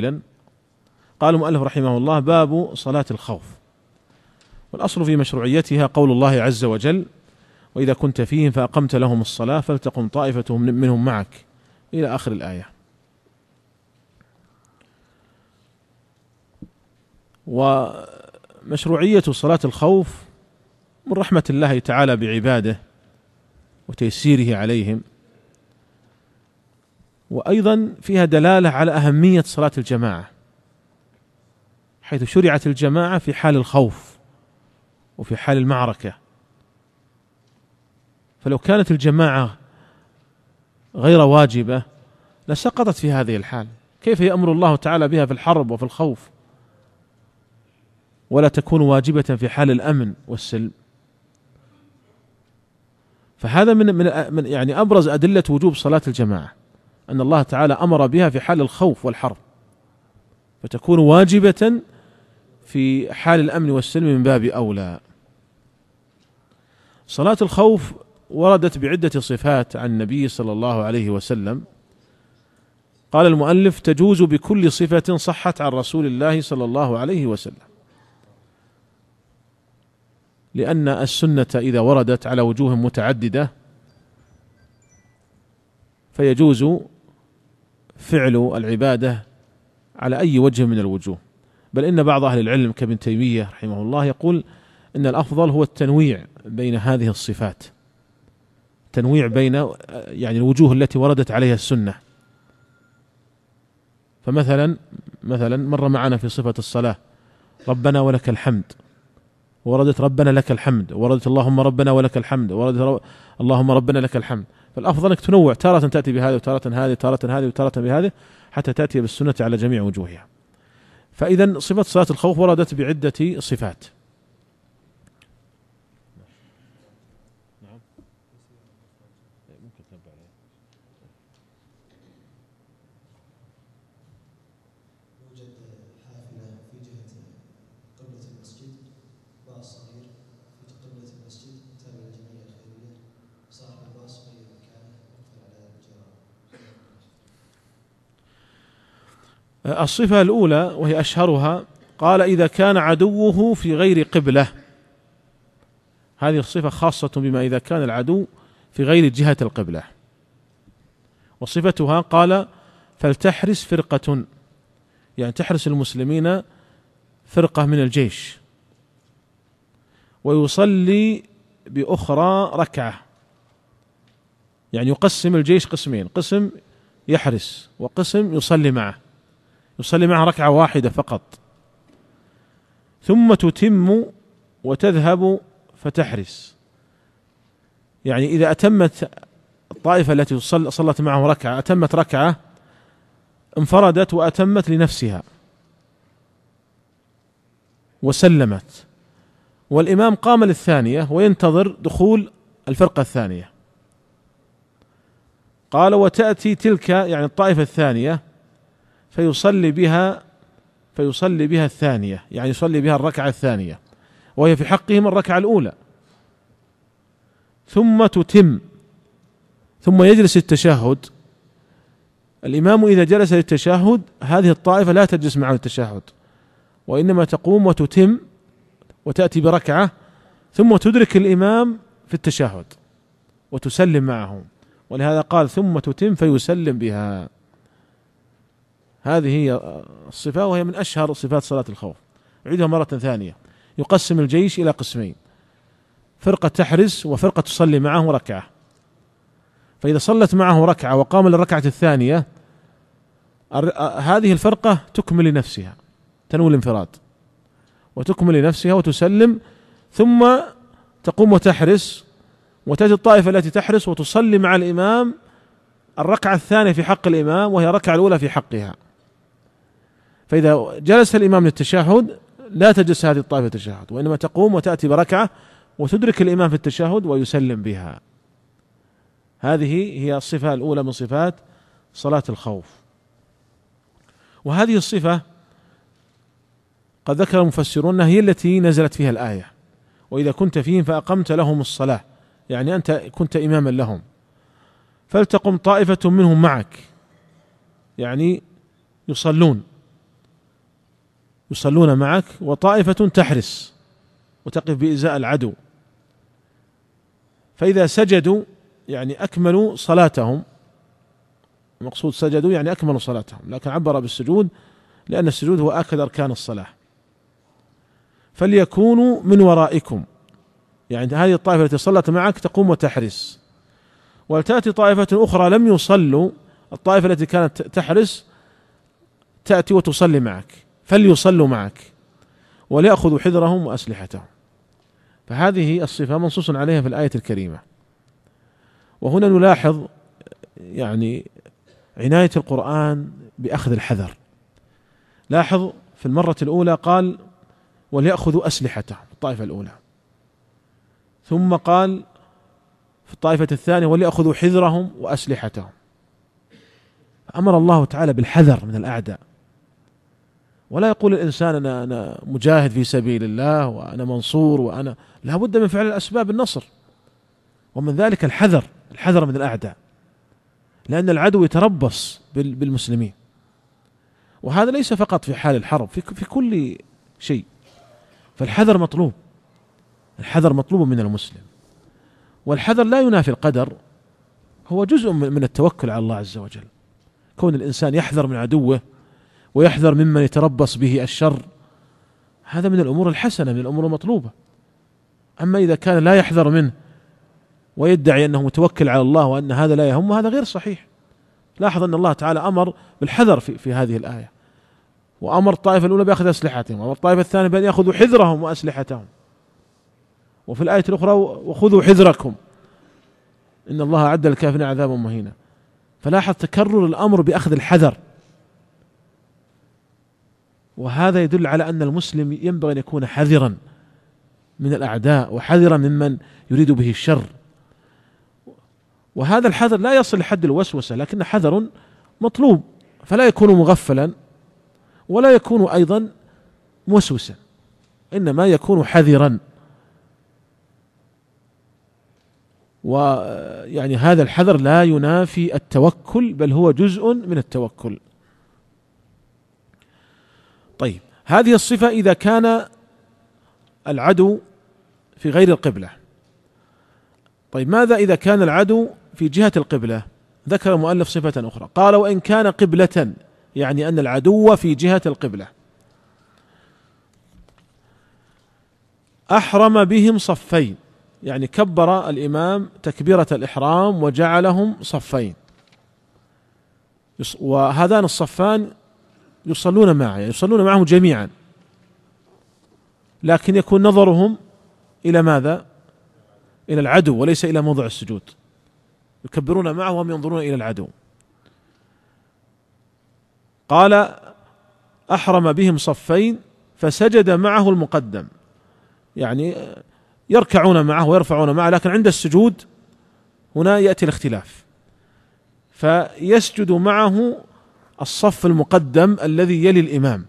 طويلا. قال المؤلف رحمه الله: باب صلاة الخوف. والأصل في مشروعيتها قول الله عز وجل: وإذا كنت فيهم فأقمت لهم الصلاة فلتقم طائفة منهم معك، إلى آخر الآية. ومشروعية صلاة الخوف من رحمة الله تعالى بعباده وتيسيره عليهم، وأيضا فيها دلالة على أهمية صلاة الجماعة، حيث شرعت الجماعة في حال الخوف وفي حال المعركة. فلو كانت الجماعة غير واجبة لسقطت في هذه الحال. كيف يأمر الله تعالى بها في الحرب وفي الخوف ولا تكون واجبة في حال الأمن والسلم؟ فهذا من يعني أبرز أدلة وجوب صلاة الجماعة، أن الله تعالى أمر بها في حال الخوف والحرب، فتكون واجبة في حال الأمن والسلم من باب أولى. صلاة الخوف وردت بعدة صفات عن النبي صلى الله عليه وسلم. قال المؤلف: تجوز بكل صفة صحت عن رسول الله صلى الله عليه وسلم، لأن السنة إذا وردت على وجوه متعددة فيجوز فعل العبادة على أي وجه من الوجوه. بل إن بعض أهل العلم كابن تيمية رحمه الله يقول إن الأفضل هو التنويع بين هذه الصفات، تنويع بين يعني الوجوه التي وردت عليها السنة. فمثلا مر معنا في صفة الصلاة ربنا ولك الحمد، وردت ربنا لك الحمد، وردت اللهم ربنا ولك الحمد، وردت اللهم ربنا لك الحمد. فالأفضل أنك تنوع، تارة تأتي بهذه وتارة هذه، تارة هذه وتارة بهذه، حتى تأتي بالسنة على جميع وجوهها. فإذا صفة صلاة الخوف وردت بعدة صفات. الصفة الأولى وهي أشهرها، قال: إذا كان عدوه في غير قبلة. هذه الصفة خاصة بما إذا كان العدو في غير جهة القبلة. وصفتها قال: فلتحرس فرقة، يعني تحرس المسلمين فرقة من الجيش، ويصلي بأخرى ركعة، يعني يقسم الجيش قسمين، قسم يحرس وقسم يصلي معه ركعة واحدة فقط، ثم تتم وتذهب فتحرس. يعني إذا أتمت الطائفة التي صلت معه ركعة، أتمت ركعة، انفردت وأتمت لنفسها وسلمت، والإمام قام للثانية وينتظر دخول الفرقة الثانية. قال: وتأتي تلك يعني الطائفة الثانية فيصلي بها الثانية، يعني يصلي بها الركعة الثانية، وهي في حقهم الركعة الأولى، ثم تتم، ثم يجلس التشهد. الإمام إذا جلس للتشهد هذه الطائفة لا تجلس معه التشهد، وإنما تقوم وتتم وتأتي بركعة، ثم تدرك الإمام في التشهد وتسلم معه، ولهذا قال: ثم تتم فيسلم بها. هذه هي الصفة، وهي من أشهر صفات صلاة الخوف. أعيدها مرة ثانية: يقسم الجيش إلى قسمين، فرقة تحرس وفرقة تصلي معه ركعة. فإذا صلت معه ركعة وقام للركعة الثانية، هذه الفرقة تكمل لنفسها، تنوي الانفراد وتكمل لنفسها وتسلم، ثم تقوم وتحرس، وتأتي الطائفة التي تحرس وتصلي مع الإمام الركعة الثانية في حق الإمام، وهي الركعة الأولى في حقها. فإذا جلس الإمام للتشهد لا تجلس هذه الطائفة التشهد، وإنما تقوم وتأتي بركعة وتدرك الإمام في التشهد ويسلم بها. هذه هي الصفة الأولى من صفات صلاة الخوف. وهذه الصفة قد ذكر المفسرون هي التي نزلت فيها الآية: وإذا كنت فيهم فأقمت لهم الصلاة، يعني أنت كنت إماما لهم، فلتقم طائفة منهم معك، يعني يصلون يصلون معك، وطائفة تحرس وتقف بإزاء العدو، فإذا سجدوا يعني أكملوا صلاتهم، المقصود سجدوا يعني أكملوا صلاتهم، لكن عبر بالسجود لأن السجود هو آكد أركان الصلاة. فليكونوا من ورائكم، يعني هذه الطائفة التي صلت معك تقوم وتحرس، ولتأتي طائفة أخرى لم يصلوا، الطائفة التي كانت تحرس تأتي وتصلي معك، فليصلوا معك وليأخذوا حذرهم وأسلحتهم. فهذه الصفة منصوص عليها في الآية الكريمة. وهنا نلاحظ يعني عناية القرآن بأخذ الحذر. لاحظ في المرة الأولى قال وليأخذوا أسلحتهم الطائفة الأولى، ثم قال في الطائفة الثانية وليأخذوا حذرهم وأسلحتهم. أمر الله تعالى بالحذر من الأعداء، ولا يقول الإنسان أنا مجاهد في سبيل الله وأنا منصور وأنا، لا بد من فعل الأسباب النصر، ومن ذلك الحذر من الأعداء، لأن العدو يتربص بالمسلمين، وهذا ليس فقط في حال الحرب، في كل شيء. فالحذر مطلوب، الحذر مطلوب من المسلم، والحذر لا ينافي القدر، هو جزء من التوكل على الله عز وجل. كون الإنسان يحذر من عدوه ويحذر ممن يتربص به الشر، هذا من الأمور الحسنة، من الأمور المطلوبة. أما إذا كان لا يحذر منه ويدعي أنه متوكل على الله وأن هذا لا يهم، هذا غير صحيح. لاحظ أن الله تعالى أمر بالحذر في هذه الآية، وأمر الطائفة الأولى بأخذ أسلحتهم، وأمر الطائفة الثانية بأن يأخذوا حذرهم وأسلحتهم، وفي الآية الأخرى وخذوا حذركم إن الله أعد للكافرين عذابا مهينا. فلاحظ تكرر الأمر بأخذ الحذر، وهذا يدل على أن المسلم ينبغي أن يكون حذرا من الأعداء وحذرا ممن يريد به الشر. وهذا الحذر لا يصل لحد الوسوسة، لكن حذر مطلوب، فلا يكون مغفلا ولا يكون أيضا موسوسا، إنما يكون حذرا. ويعني هذا الحذر لا ينافي التوكل، بل هو جزء من التوكل. طيب، هذه الصفة إذا كان العدو في غير القبلة. طيب، ماذا إذا كان العدو في جهة القبلة؟ ذكر المؤلف صفة أخرى، قال وإن كان قبلة، يعني أن العدو في جهة القبلة، أحرم بهم صفين، يعني كبر الإمام تكبيرة الإحرام وجعلهم صفين، وهذان الصفان يصلون معه، يعني يصلون معه جميعا، لكن يكون نظرهم إلى ماذا؟ إلى العدو وليس إلى موضع السجود، يكبرون معه وهم ينظرون إلى العدو. قال أحرم بهم صفين فسجد معه المقدم، يعني يركعون معه ويرفعون معه، لكن عند السجود هنا يأتي الاختلاف، فيسجد معه الصف المقدم الذي يلي الإمام،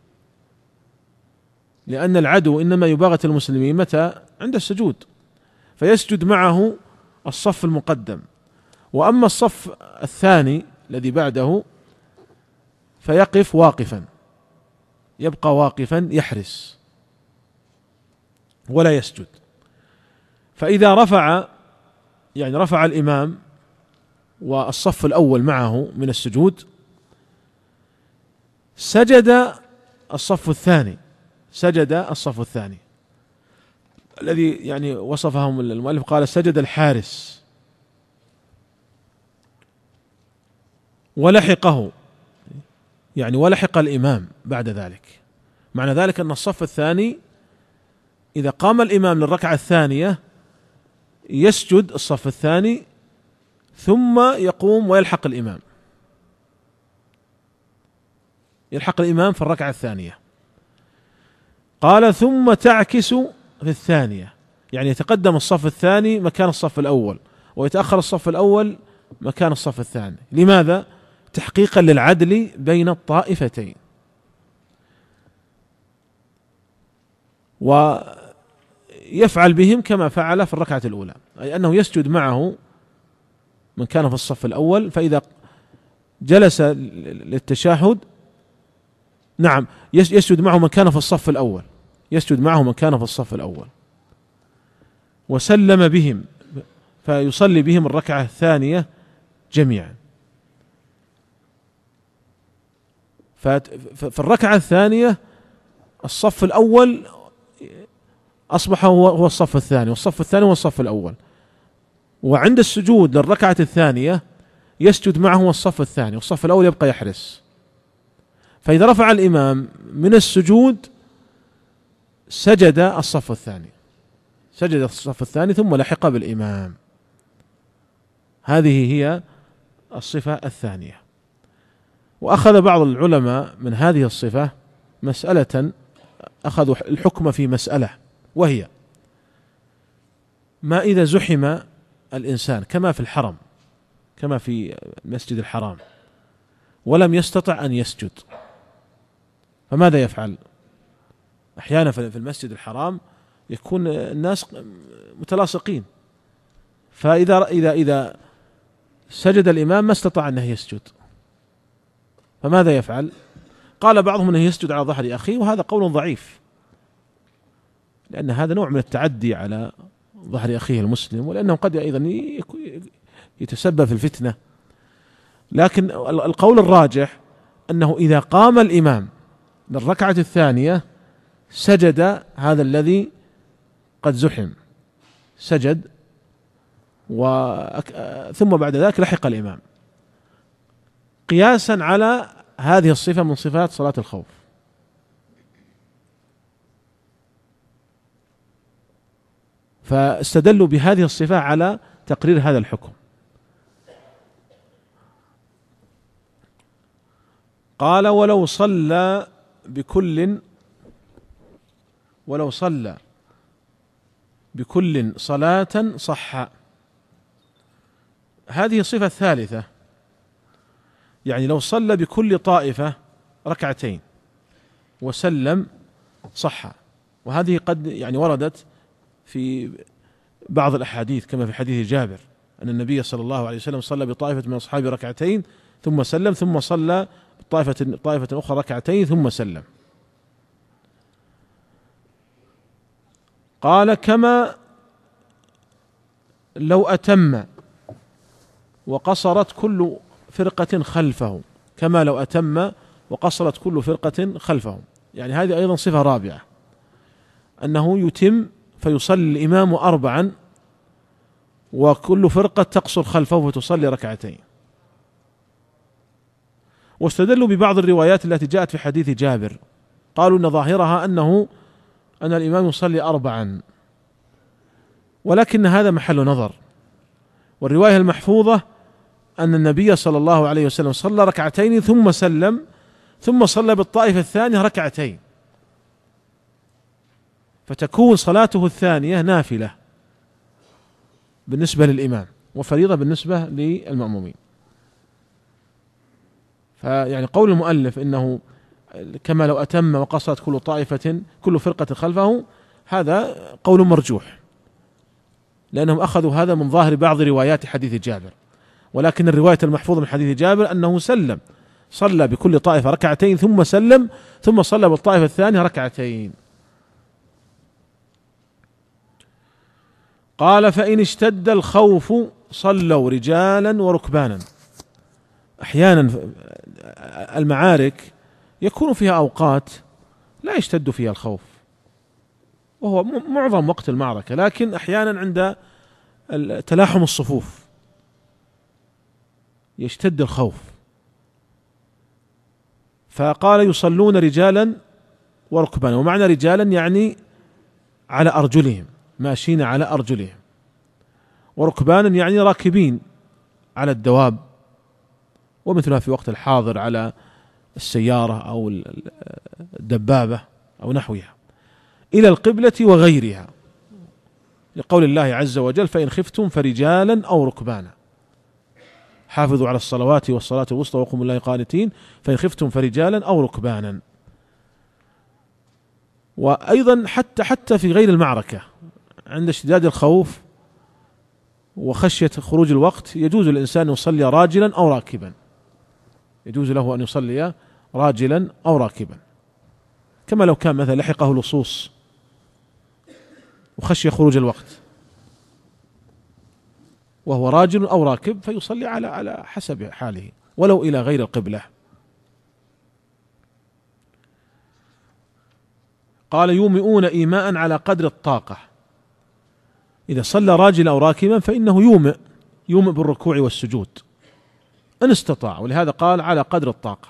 لأن العدو إنما يباغت المسلمين متى؟ عند السجود، فيسجد معه الصف المقدم. وأما الصف الثاني الذي بعده فيقف واقفا، يبقى واقفا يحرس ولا يسجد. فإذا رفع، يعني رفع الإمام والصف الأول معه من السجود، سجد الصف الثاني، سجد الصف الثاني الذي يعني وصفهم المؤلف، قال سجد الحارس، ولحقه، يعني ولحق الإمام بعد ذلك. معنى ذلك أن الصف الثاني إذا قام الإمام للركعة الثانية يسجد الصف الثاني ثم يقوم ويلحق الإمام، يلحق الإمام في الركعة الثانية. قال ثم تعكس في الثانية، يعني يتقدم الصف الثاني مكان الصف الأول، ويتأخر الصف الأول مكان الصف الثاني. لماذا؟ تحقيقا للعدل بين الطائفتين. ويفعل بهم كما فعل في الركعة الأولى، أي أنه يسجد معه من كان في الصف الأول، فإذا جلس للتشهد نعم يسجد معه من كان في الصف الأول، يسجد معه من كان في الصف الأول. وسلم بهم فيصلي بهم الركعة الثانية جميعا. في الركعة الثانية الصف الأول أصبح هو الصف الثاني، والصف الثاني هو الصف الأول، وعند السجود للركعة الثانية يسجد معه الصف الثاني، والصف الأول يبقى يحرس. فإذا رفع الإمام من السجود سجد الصف الثاني، سجد الصف الثاني ثم لحق بالإمام. هذه هي الصفة الثانية. وأخذ بعض العلماء من هذه الصفة مسألة، أخذوا الحكم في مسألة، وهي ما إذا زحم الإنسان كما في الحرم، كما في المسجد الحرام، ولم يستطع أن يسجد، فماذا يفعل؟ أحيانا في المسجد الحرام يكون الناس متلاصقين، فإذا سجد الإمام ما استطاع أنه يسجد، فماذا يفعل؟ قال بعضهم أنه يسجد على ظهر أخيه، وهذا قول ضعيف، لأن هذا نوع من التعدي على ظهر أخيه المسلم، ولأنه قد أيضا يتسبب في الفتنة. لكن القول الراجح أنه إذا قام الإمام للركعة الثانية سجد هذا الذي قد زحم، سجد ثم بعد ذلك لحق الإمام، قياسا على هذه الصفة من صفات صلاة الخوف. فاستدلوا بهذه الصفة على تقرير هذا الحكم. قال ولو صلى بكل صلاة صح. هذه الصفة الثالثة، يعني لو صلى بكل طائفة ركعتين وسلم صح. وهذه قد يعني وردت في بعض الأحاديث، كما في حديث جابر أن النبي صلى الله عليه وسلم صلى بطائفة من أصحابه ركعتين ثم سلم، ثم صلى طائفة أخرى ركعتين ثم سلم. قال كما لو أتم وقصرت كل فرقة خلفه، كما لو أتم وقصرت كل فرقة خلفه. يعني هذه أيضا صفة رابعة، أنه يتم فيصلي الإمام 4 وكل فرقة تقصر خلفه فتصلي ركعتين. واستدلوا ببعض الروايات التي جاءت في حديث جابر، قالوا إن ظاهرها أن الإمام يصلي 4، ولكن هذا محل نظر. والرواية المحفوظة أن النبي صلى الله عليه وسلم صلى ركعتين ثم سلم، ثم صلى بالطائفة الثانية ركعتين، فتكون صلاته الثانية نافلة بالنسبة للإمام وفريضة بالنسبة للمأمومين. فيعني قول المؤلف إنه كما لو أتم وقصرت كل فرقة خلفه، هذا قول مرجوح، لأنهم أخذوا هذا من ظاهر بعض روايات حديث جابر. ولكن الرواية المحفوظة من حديث جابر أنه صلى بكل طائفة ركعتين ثم سلم، ثم صلى بالطائفة الثانية ركعتين. قال فإن اشتد الخوف صلوا رجالا وركبانا. أحيانا المعارك يكون فيها أوقات لا يشتد فيها الخوف، وهو معظم وقت المعركة، لكن أحيانا عند تلاحم الصفوف يشتد الخوف. فقال يصلون رجالا وركبانا، ومعنى رجالا يعني على أرجلهم، ماشيين على أرجلهم، وركبانا يعني راكبين على الدواب، ومثلها في وقت الحاضر على السيارة أو الدبابة أو نحوها، إلى القبلة وغيرها، لقول الله عز وجل فإن خفتم فرجالا أو ركبانا، حافظوا على الصلوات والصلاة الوسطى وقوموا لله قانتين، فإن خفتم فرجالا أو ركبانا. وأيضا حتى في غير المعركة عند اشتداد الخوف وخشية خروج الوقت يجوز للإنسان أن يصلي راجلا أو راكبا، يجوز له أن يصلي راجلا أو راكبا. كما لو كان مثلا لحقه لصوص وخشي خروج الوقت وهو راجل أو راكب، فيصلي على حسب حاله ولو إلى غير القبلة. قال يومئون إيماء على قدر الطاقة، إذا صلى راجل أو راكبا فإنه يومئ بالركوع والسجود إن استطاع، ولهذا قال على قدر الطاقة،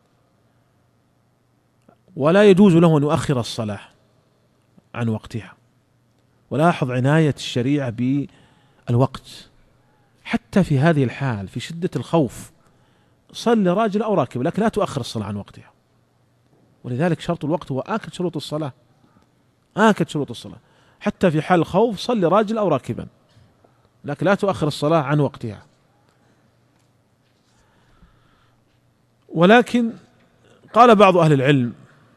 ولا يجوز له أن يؤخر الصلاة عن وقتها. ولاحظ عناية الشريعة بالوقت حتى في هذه الحال، في شدة الخوف صلي راجل أو راكب، لكن لا تؤخر الصلاة عن وقتها. ولذلك شرط الوقت هو آكد شروط الصلاة، آكد شروط الصلاة. حتى في حال الخوف صلي راجل أو راكبا، لكن لا تؤخر الصلاة عن وقتها. ولكن قال بعض أهل العلم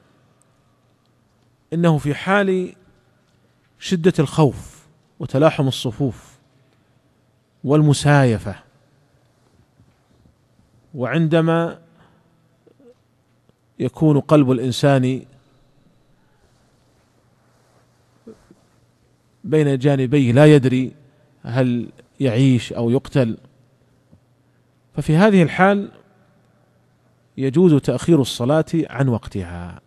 إنه في حال شدة الخوف وتلاحم الصفوف والمسايفة، وعندما يكون قلب الإنسان بين جانبيه لا يدري هل يعيش أو يقتل، ففي هذه الحال يجوز تأخير الصلاة عن وقتها.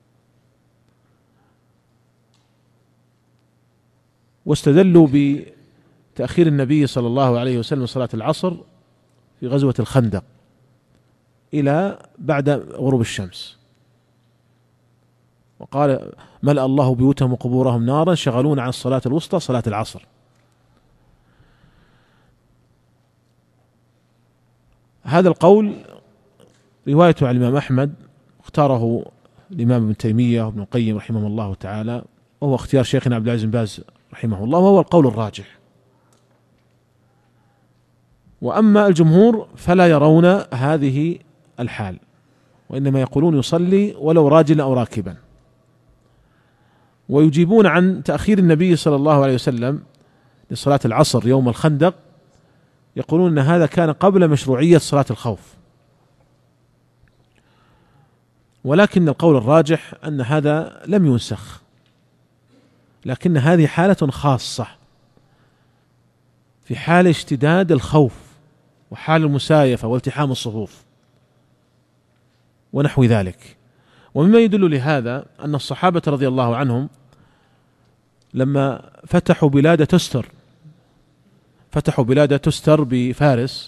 واستدلوا بتأخير النبي صلى الله عليه وسلم صلاة العصر في غزوة الخندق إلى بعد غروب الشمس، وقال ملأ الله بيوتهم وقبورهم نارا شغلون عن الصلاة الوسطى صلاة العصر. هذا القول روايته عن الإمام أحمد، اختاره الإمام ابن تيمية وابن القيم رحمه الله تعالى، وهو اختيار شيخنا عبد العزيز بن باز رحمه الله، وهو القول الراجح. وأما الجمهور فلا يرون هذه الحال، وإنما يقولون يصلي ولو راجلا أو راكبا. ويجيبون عن تأخير النبي صلى الله عليه وسلم لصلاة العصر يوم الخندق، يقولون أن هذا كان قبل مشروعية صلاة الخوف، ولكن القول الراجح أن هذا لم ينسخ، لكن هذه حالة خاصة في حال اشتداد الخوف وحال المسايفة والتحام الصفوف ونحو ذلك. ومما يدل لهذا أن الصحابة رضي الله عنهم لما فتحوا بلاد تستر بفارس،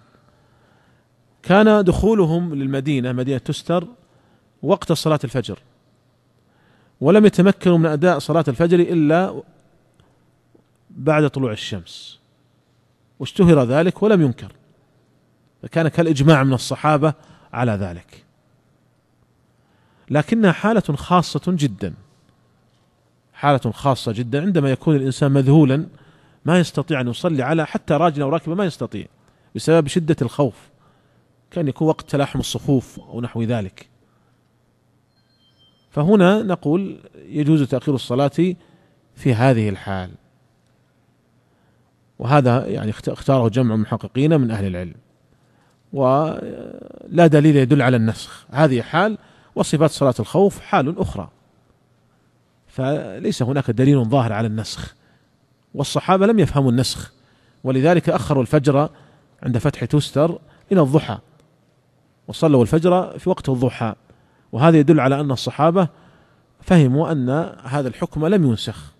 كان دخولهم للمدينة مدينة تستر وقت صلاة الفجر، ولم يتمكنوا من أداء صلاة الفجر إلا بعد طلوع الشمس، واشتهر ذلك ولم ينكر، فكان كالإجماع من الصحابة على ذلك. لكنها حالة خاصة جدا، حالة خاصة جدا عندما يكون الإنسان مذهولا ما يستطيع أن يصلي على حتى راجل أو راكب، ما يستطيع بسبب شدة الخوف، كان يكون وقت تلاحم الصفوف أو نحو ذلك. فهنا نقول يجوز تأخير الصلاة في هذه الحال، وهذا يعني اختاره جمع المحققين من أهل العلم، ولا دليل يدل على النسخ. هذه حال، وصفات صلاة الخوف حال أخرى، فليس هناك دليل ظاهر على النسخ، والصحابة لم يفهموا النسخ، ولذلك أخروا الفجر عند فتح تستر إلى الضحى، وصلوا الفجر في وقت الضحى، وهذا يدل على أن الصحابة فهموا أن هذا الحكم لم ينسخ.